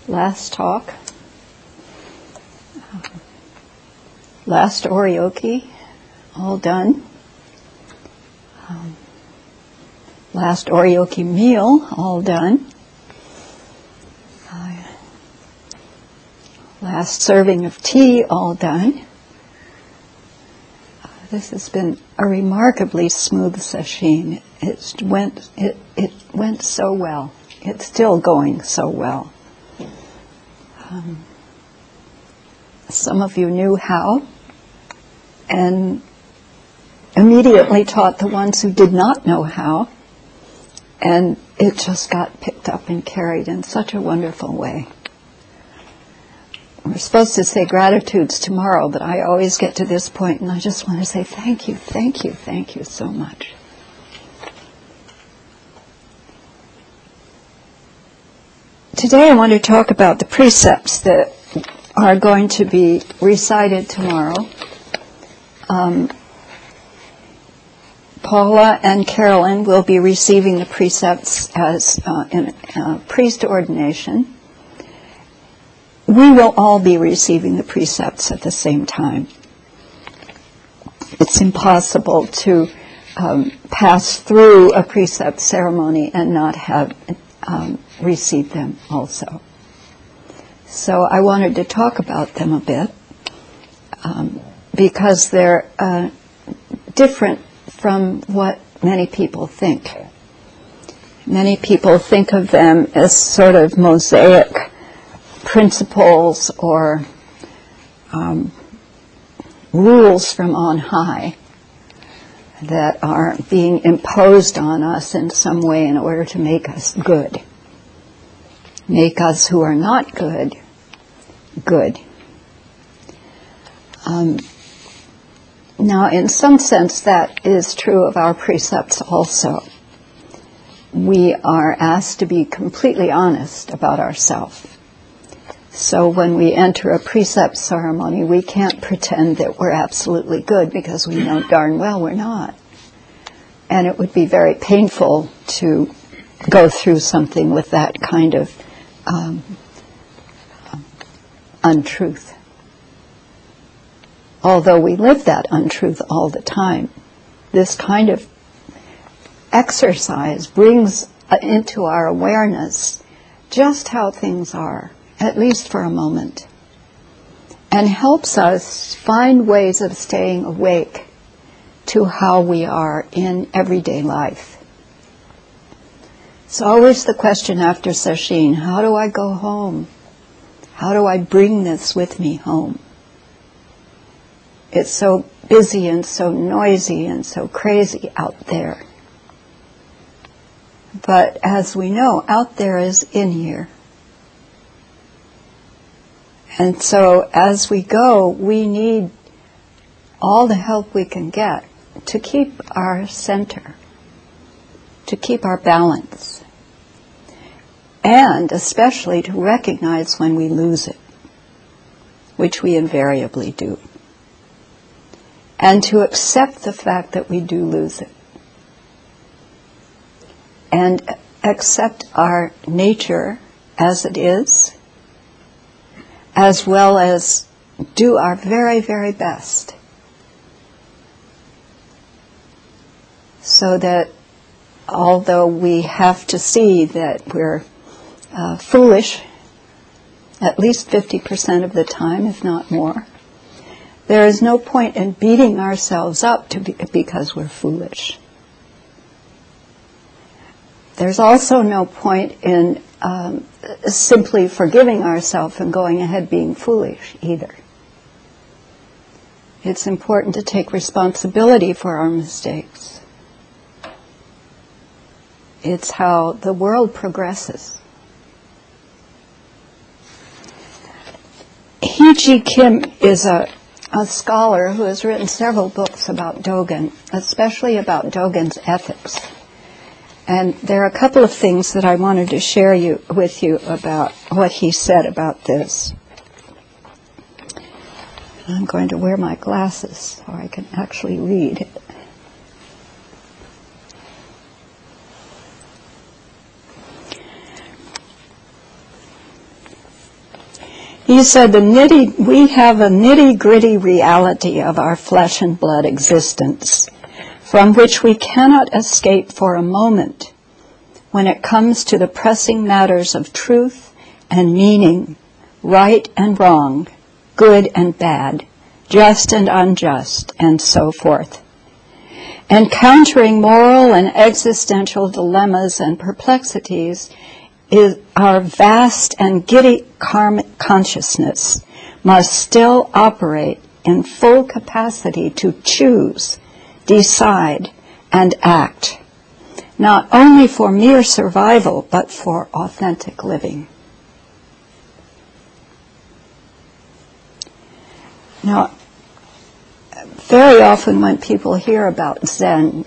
last talk, last Oryoki, all done. Last Oryoki meal, all done. Last serving of tea, all done. This has been a remarkably smooth sesshin. It went so well. It's still going so well. Some of you knew how, and immediately taught the ones who did not know how, and it just got picked up and carried in such a wonderful way. We're supposed to say gratitudes tomorrow, but I always get to this point and I just want to say thank you, thank you, thank you so much. Today I want to talk about the precepts that are going to be recited tomorrow. Paula and Carolyn will be receiving the precepts as in priest ordination. We will all be receiving the precepts at the same time. It's impossible to pass through a precept ceremony and not have received them also. So I wanted to talk about them a bit because they're different from what many people think. Many people think of them as sort of mosaic principles or rules from on high that are being imposed on us in some way in order to make us good. Make us who are not good, good. Now, in some sense, that is true of our precepts also. We are asked to be completely honest about ourselves. So when we enter a precept ceremony, we can't pretend that we're absolutely good because we know darn well we're not. And it would be very painful to go through something with that kind of untruth. Although we live that untruth all the time, this kind of exercise brings into our awareness just how things are, at least for a moment, and helps us find ways of staying awake to how we are in everyday life. It's always the question after sesshin, how do I go home? How do I bring this with me home? It's so busy and so noisy and so crazy out there. But as we know, out there is in here. And so as we go, we need all the help we can get to keep our center, to keep our balance, and especially to recognize when we lose it, which we invariably do, and to accept the fact that we do lose it, and accept our nature as it is, as well as do our very, very best so that although we have to see that we're foolish at least 50% of the time, if not more, there is no point in beating ourselves up because we're foolish. There's also no point in simply forgiving ourselves and going ahead being foolish either. It's important to take responsibility for our mistakes. It's how the world progresses. Hee-Ji Kim is a scholar who has written several books about Dogen, especially about Dogen's ethics. And there are a couple of things that I wanted to share with you about what he said about this. I'm going to wear my glasses so I can actually read. He said, we have a nitty-gritty reality of our flesh and blood existence, from which we cannot escape for a moment when it comes to the pressing matters of truth and meaning, right and wrong, good and bad, just and unjust, and so forth. Encountering moral and existential dilemmas and perplexities is our vast and giddy karmic consciousness must still operate in full capacity to choose, decide, and act, not only for mere survival, but for authentic living. Now, very often when people hear about Zen,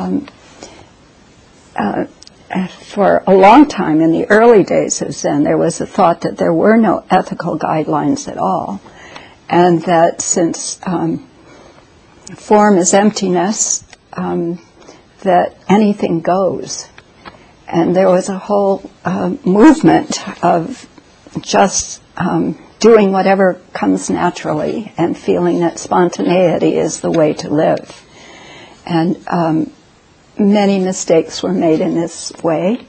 for a long time in the early days of Zen, there was a thought that there were no ethical guidelines at all, and that since form is emptiness, that anything goes. And there was a whole movement of just doing whatever comes naturally and feeling that spontaneity is the way to live. And many mistakes were made in this way.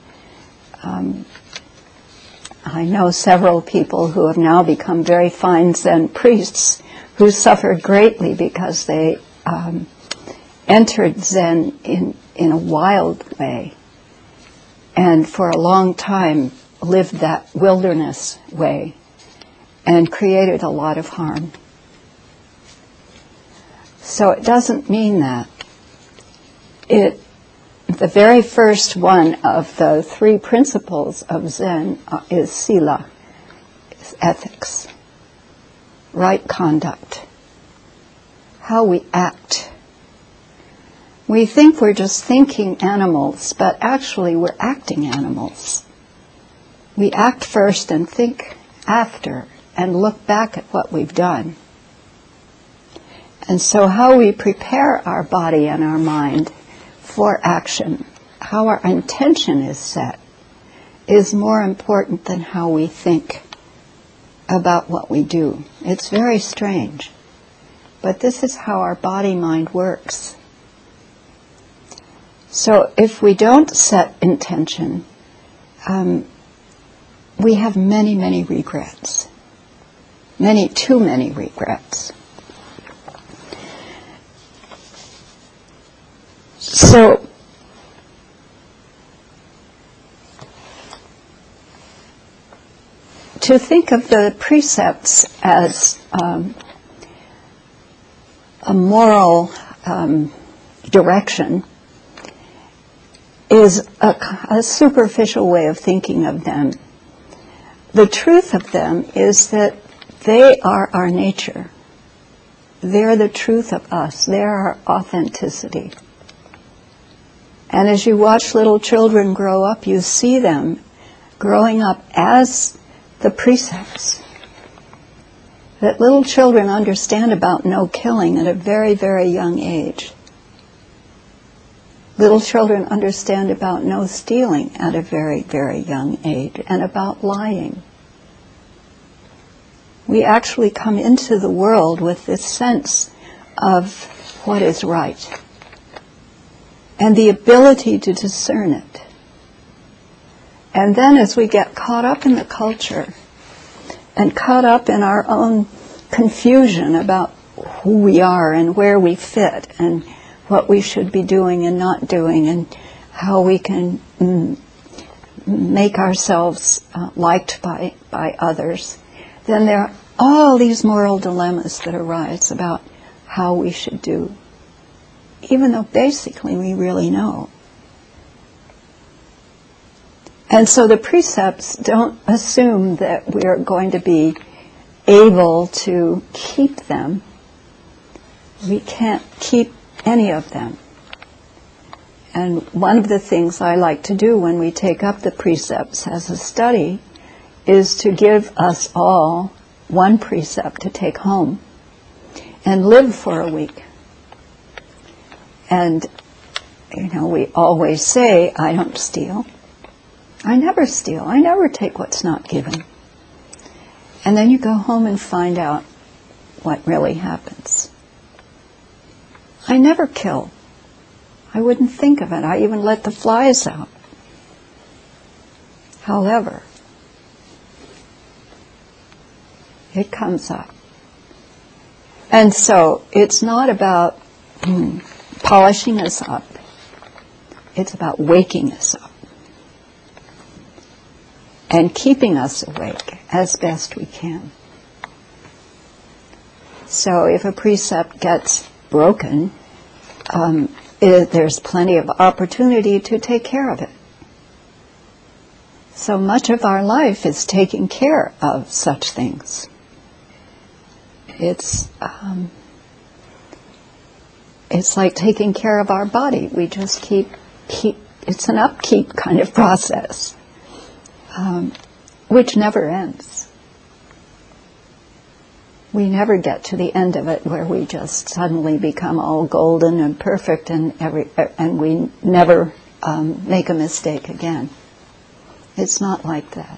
I know several people who have now become very fine Zen priests who suffered greatly because they entered Zen in a wild way, and for a long time lived that wilderness way and created a lot of harm. So it doesn't mean that. The very first one of the three principles of Zen is sila, is ethics, right conduct, how we act. We think we're just thinking animals, but actually we're acting animals. We act first and think after, and look back at what we've done. And so how we prepare our body and our mind for action, how our intention is set, is more important than how we think about what we do. It's very strange, but this is how our body-mind works. So if we don't set intention, we have many, many regrets. Too many regrets. So, to think of the precepts as a moral direction is a superficial way of thinking of them. The truth of them is that they are our nature. They're the truth of us. They're our authenticity. And as you watch little children grow up, you see them growing up as the precepts. That little children understand about no killing at a very, very young age. Little children understand about no stealing at a very, very young age, and about lying. We actually come into the world with this sense of what is right, and the ability to discern it. And then as we get caught up in the culture, and caught up in our own confusion about who we are and where we fit, and what we should be doing and not doing, and how we can make ourselves liked by others, then there are all these moral dilemmas that arise about how we should do, even though basically we really know. And so the precepts don't assume that we are going to be able to keep them. We can't keep any of them. And one of the things I like to do when we take up the precepts as a study is to give us all one precept to take home and live for a week. And, we always say, I don't steal. I never steal. I never take what's not given. And then you go home and find out what really happens. I never kill. I wouldn't think of it. I even let the flies out. However, it comes up. And so it's not about polishing us up. It's about waking us up and keeping us awake as best we can. So if a precept gets broken, there's plenty of opportunity to take care of it. So much of our life is taking care of such things. It's like taking care of our body. We just keep. It's an upkeep kind of process, which never ends. We never get to the end of it where we just suddenly become all golden and perfect, and we never make a mistake again. It's not like that.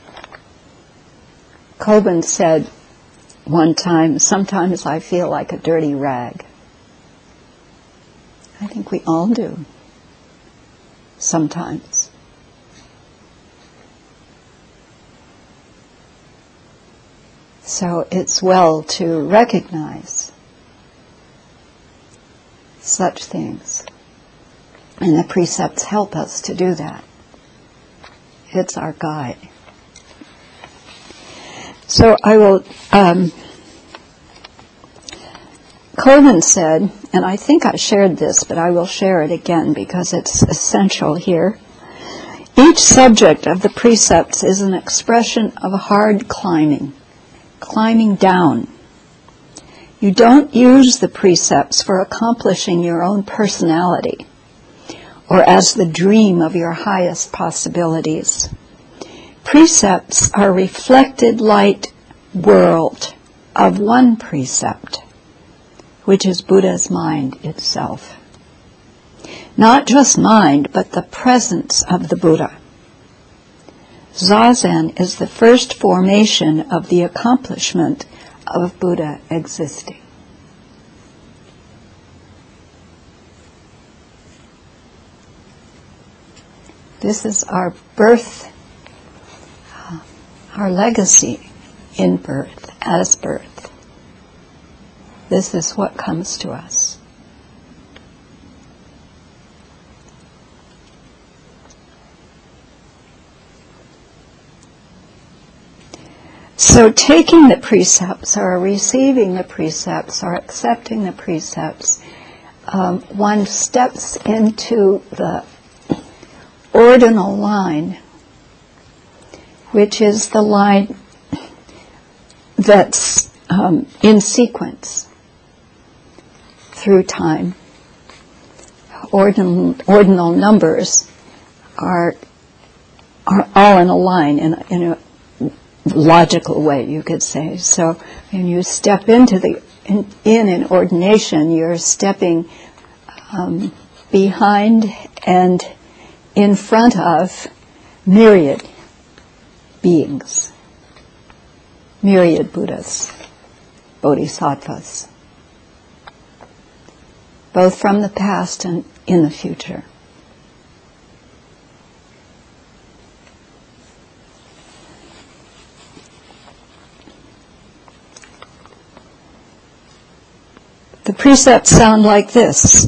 Kobun said one time, "Sometimes I feel like a dirty rag." I think we all do. Sometimes. So it's well to recognize such things. And the precepts help us to do that. It's our guide. So I will, Kobun said, and I think I shared this, but I will share it again because it's essential here. Each subject of the precepts is an expression of hard climbing down. You don't use the precepts for accomplishing your own personality or as the dream of your highest possibilities. Precepts are reflected light world of one precept, which is Buddha's mind itself. Not just mind, but the presence of the Buddha. Zazen is the first formation of the accomplishment of Buddha existing. This is our birth, our legacy in birth, as birth. This is what comes to us. So taking the precepts or receiving the precepts or accepting the precepts, one steps into the ordinal line, which is the line that's in sequence through time. Ordinal numbers are all in a line, in a logical way, you could say. So when you step into in an ordination, you're stepping behind and in front of myriad beings, myriad Buddhas, Bodhisattvas, both from the past and in the future. The precepts sound like this.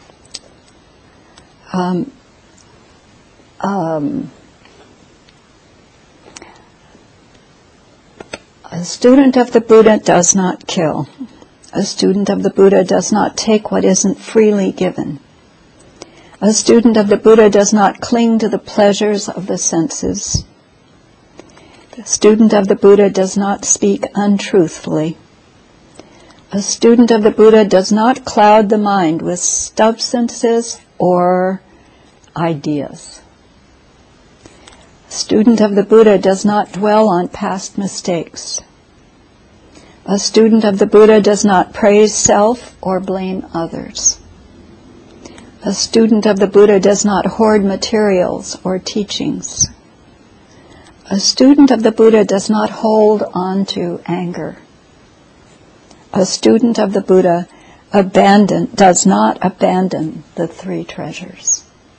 A student of the Buddha does not kill. A student of the Buddha does not take what isn't freely given. A student of the Buddha does not cling to the pleasures of the senses. The student of the Buddha does not speak untruthfully. A student of the Buddha does not cloud the mind with substances or ideas. A student of the Buddha does not dwell on past mistakes. A student of the Buddha does not praise self or blame others. A student of the Buddha does not hoard materials or teachings. A student of the Buddha does not hold on to anger. A student of the Buddha does not abandon the three treasures.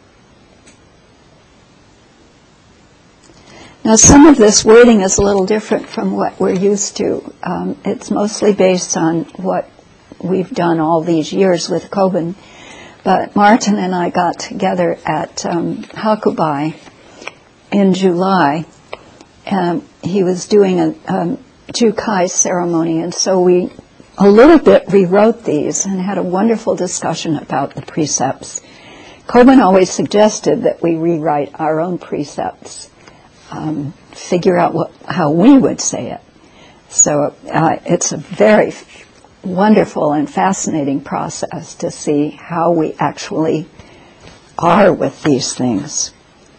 Now, some of this wording is a little different from what we're used to. It's mostly based on what we've done all these years with Kobun. But Martin and I got together at Hakubai in July. He was doing a Jukai ceremony, and so we a little bit rewrote these and had a wonderful discussion about the precepts. Kobun always suggested that we rewrite our own precepts, figure out how we would say it. So it's a very wonderful and fascinating process to see how we actually are with these things.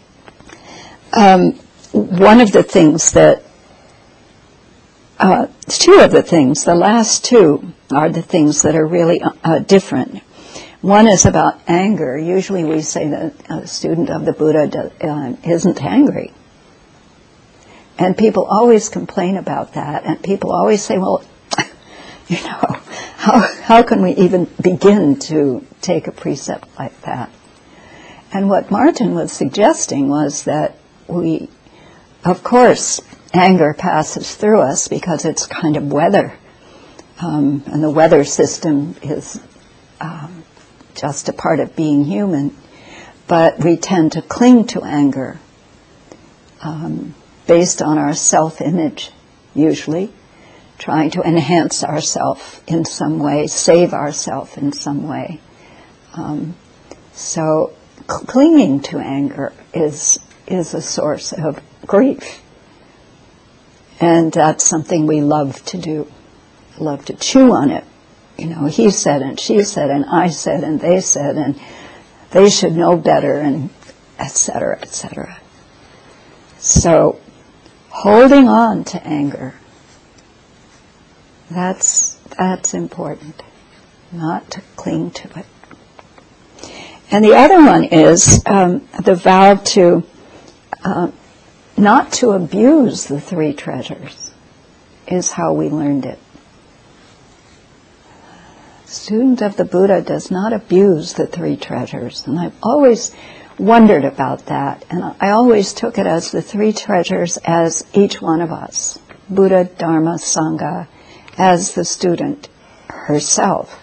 One of the things that two of the things, the last two, are the things that are really different. One is about anger. Usually we say that a student of the Buddha isn't angry. And people always complain about that, and people always say, well, how can we even begin to take a precept like that? And what Martin was suggesting was that we, of course, anger passes through us because it's kind of weather. And the weather system is just a part of being human. But we tend to cling to anger based on our self-image, usually, trying to enhance ourselves in some way, save ourselves in some way. So clinging to anger is a source of grief. And that's something we love to do, love to chew on it. He said and she said and I said and they they should know better, and et cetera, et cetera. So holding on to anger, that's important, not to cling to it. And the other one is the vow to not to abuse the three treasures, is how we learned it. Student of the Buddha does not abuse the three treasures. And I've always wondered about that. And I always took it as the three treasures as each one of us. Buddha, Dharma, Sangha, as the student herself.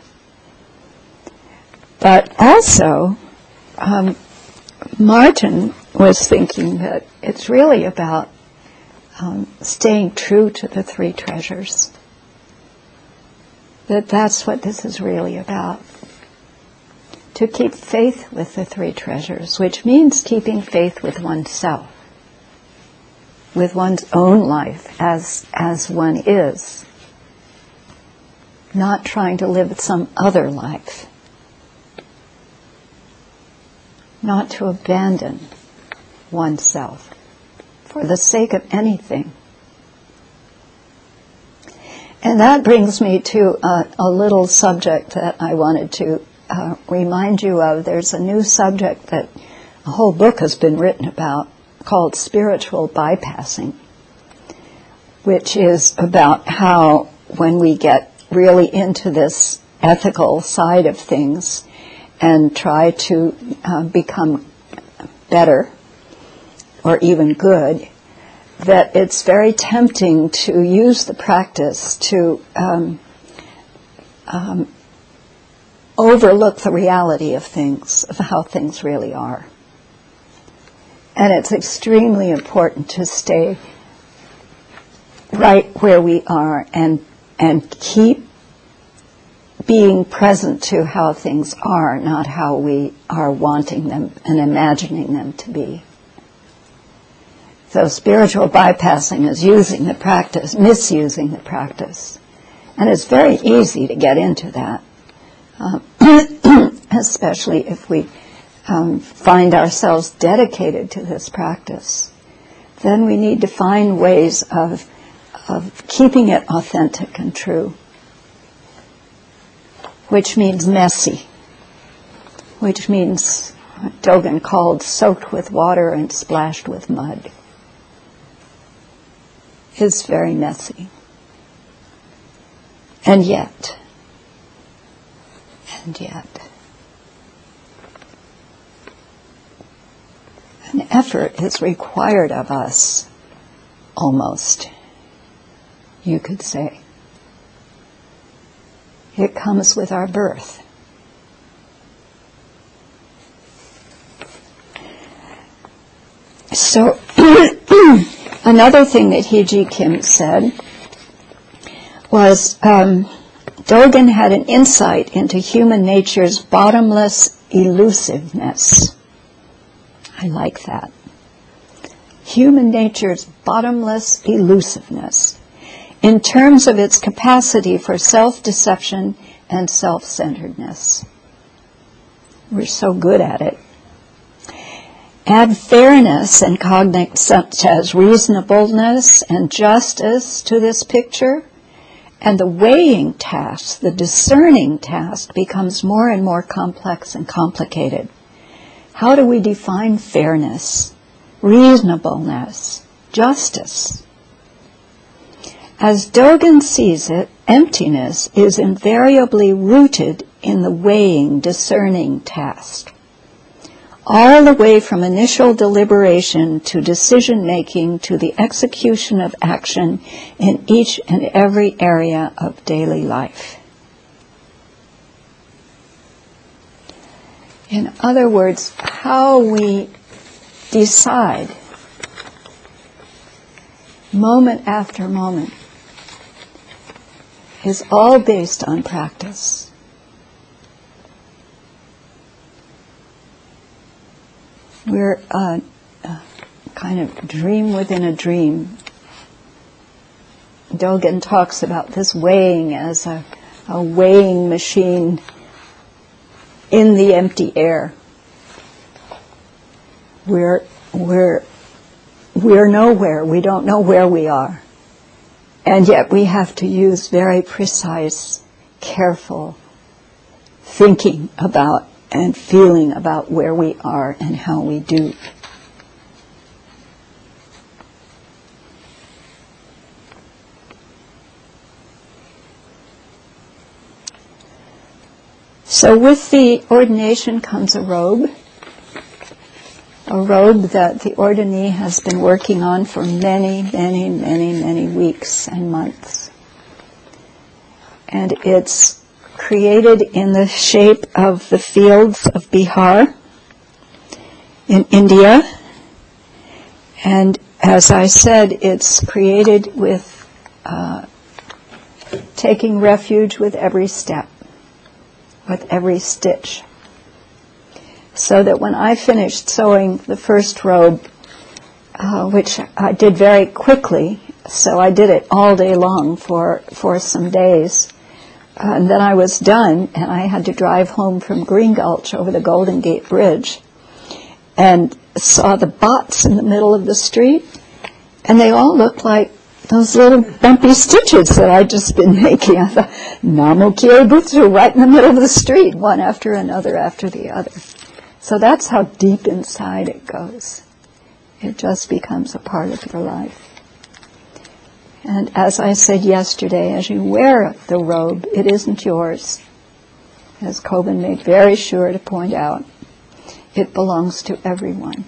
But also, Martin was thinking that it's really about staying true to the three treasures. That's what this is really about. To keep faith with the three treasures, which means keeping faith with oneself, with one's own life as one is, not trying to live some other life, not to abandon oneself for the sake of anything. And that brings me to a little subject that I wanted to remind you of. There's a new subject that a whole book has been written about called spiritual bypassing, which is about how when we get really into this ethical side of things and try to become better or even good, that it's very tempting to use the practice to overlook the reality of things, of how things really are. And it's extremely important to stay right where we are and keep being present to how things are, not how we are wanting them and imagining them to be. So spiritual bypassing is using the practice, misusing the practice. And it's very easy to get into that, especially if we find ourselves dedicated to this practice. Then we need to find ways of keeping it authentic and true, which means messy, which means what Dogen called soaked with water and splashed with mud. is very messy. And yet, an effort is required of us, almost, you could say. It comes with our birth. So, another thing that Hee-Jeet Kim said was Dogen had an insight into human nature's bottomless elusiveness. I like that. Human nature's bottomless elusiveness in terms of its capacity for self-deception and self-centeredness. We're so good at it. Add fairness and cognitions such as reasonableness and justice to this picture, and the weighing task, the discerning task, becomes more and more complex and complicated. How do we define fairness, reasonableness, justice? As Dogen sees it, emptiness is invariably rooted in the weighing, discerning task. All the way from initial deliberation to decision-making to the execution of action in each and every area of daily life. In other words, how we decide moment after moment is all based on practice. We're kind of dream within a dream. Dogen talks about this weighing as a weighing machine in the empty air. We're nowhere. We don't know where we are. And yet we have to use very precise, careful thinking about and feeling about where we are and how we do. So with the ordination comes a robe that the ordinee has been working on for many weeks and months. And it's created in the shape of the fields of Bihar in India. And as I said, it's created with taking refuge with every step, with every stitch. So that when I finished sewing the first robe, which I did very quickly, so I did it all day long for some days, and then I was done, and I had to drive home from Green Gulch over the Golden Gate Bridge, and saw the bots in the middle of the street, and they all looked like those little bumpy stitches that I'd just been making. I thought, Namo Kyo Butsu, right in the middle of the street, one after another after the other. So that's how deep inside it goes. It just becomes a part of your life. And as I said yesterday, as you wear the robe, it isn't yours. As Kobun made very sure to point out, it belongs to everyone.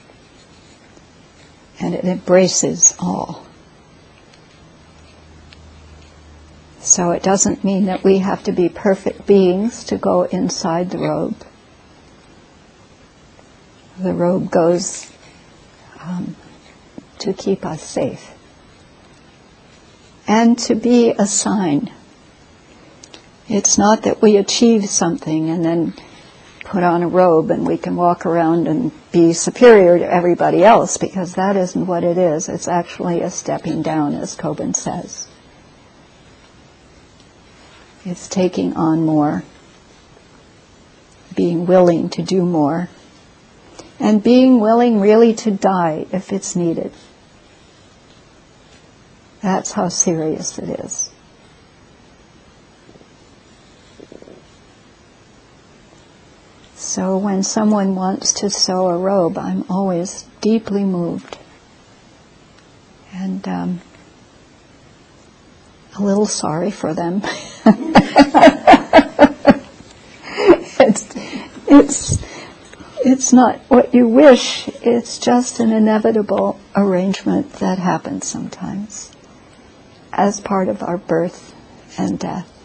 And it embraces all. So it doesn't mean that we have to be perfect beings to go inside the robe. The robe goes to keep us safe. And to be a sign. It's not that we achieve something and then put on a robe and we can walk around and be superior to everybody else, because that isn't what it is. It's actually a stepping down, as Kobun says. It's taking on more, being willing to do more, and being willing really to die if it's needed. That's how serious it is. So when someone wants to sew a robe, I'm always deeply moved. And a little sorry for them. It's not what you wish, it's just an inevitable arrangement that happens sometimes as part of our birth and death.